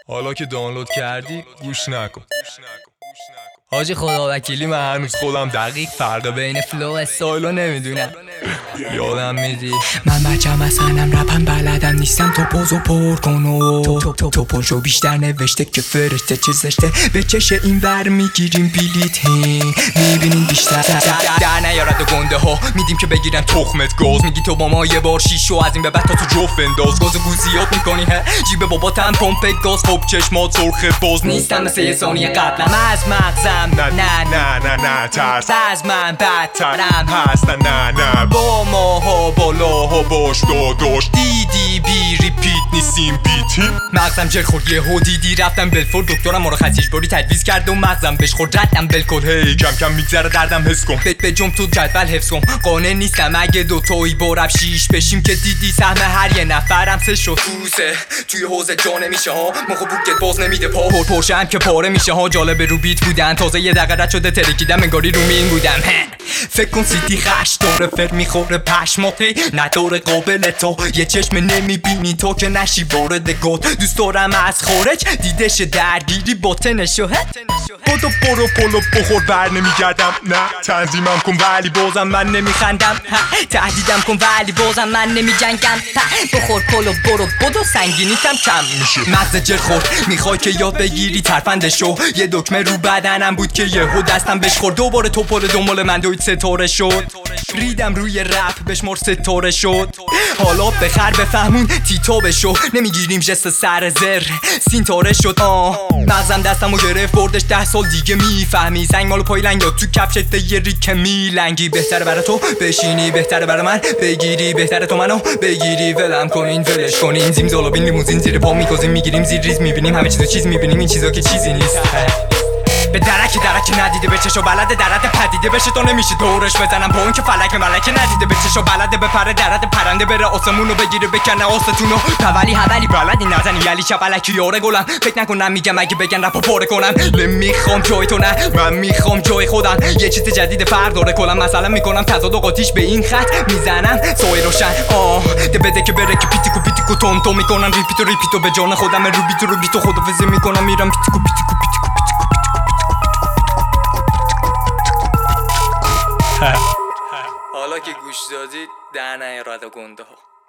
حالا که دانلود کردی گوش نکن. حاجی خدا وکیلی من هنوز خودم دقیق فرق بین فلو و استایلو نمیدونم. یادم میدی من بچم اصلا رپم بلدم نیستم تو پوزو پر کن و تو پرشو بیشتر نوشته که فرشته چه زشته به چش این ور میگیریم بلیت میبینین بیشتر در نیارد و گنده ها میدیم که بگیرن تخمت گاز میگی تو با ما یه بار شیشو از این به بعد تا تو جوف انداز گاز و گوزیات میکنی ها جیب باباتم پمپ گاز خب چشمات سرخ باز نیستم مثل یه ثانیه قبلم از مغزم نه ترس از من بدترم هستن نه با ماها بالاها باش داداش دیدی بی ریپیت نیستیم بیتی مغزم جر خورد یهو دیدی رفتم بلفور دکترم ما رو خط اجباری تجویز کرد و مغزم بهش خورد ردم بلکل هی کم کم میگذره دردم حس کن به جم تو جدول حفظ کن قانع نیستم اگه دوتایی برب شیش بشیم که دیدی سهم هر یه نفرم سه شد توسه توی حوزه جا نمیشه ها موقع بوکت باز نمیده پرشم که پاره میشه ها جالب رو بیت بودن تازه یه دقیقه رد شده ترکیدم انگاری رو مین بودم فکر کن سیتی خش داره فر میخوره پشماتی نداره قابل تو یه چشم نمیبینی تو که نشی وارد گود دوست دارم از خارج دیدش درگیری باطنشو بودو برو پلو بخور بر نمیگردم نه تنظیمم کن ولی بازم من نمیخندم تهدیدم کن ولی بازم من نمیجنگم بخور پلو برو بدو سنگینیتم کم میشه مغز جر خورد میخوای که یاد بگیری ترفندشو یه دکمه رو بدنم بود که یهو دستم بهش خورد دوباره تو پل دنبال من دوید ستاره شد ریدم روی رپ بشمر ستاره شد حالا بخر بفهمون تیتو بشو نمیگیریم جست سر زر سینتاره شد مغزم دستمو گرفت بردش 10 سال دیگه میفهمی زنگ مالو پایلنگ یا تو کفشت یه ریک میلنگی بهتره برا تو بشینی بهتره برا من بگیری بهتره تو منو بگیری ولم کنین ولش کنین زیم زالابین لیموزین زیر پا میکوزیم میگیریم زیر ریز میبینیم همه چیزو چیز میبینیم این چیزا که چیزی نیست به درکی ندیده به چشو بلده درد پدیده بشه تو نمیشه دورش بزنم با اون که فلک ملک ندیده به چشو بلده به پره درد پرنده بره آسمونو بگیره بکنه آستونو تولی حولی بلدی نزنی یلی چپلکی یاره گلم فکر نکنم میگم اگه بگن رپو پاره کنم نمیخوام جای تو نه من میخوام جای خودم یه چیز جدید فرق داره کلم مثلا میکنم تضاد و قاطیش به این خط میزنم سوی روشن ده بده که بره که پیتیکو تون میکنن ریپیتو به جان خودم رو بیتو خدافظی میکنم میرم پیتیکو حالا که گوش دادید در نیارد و گنده ها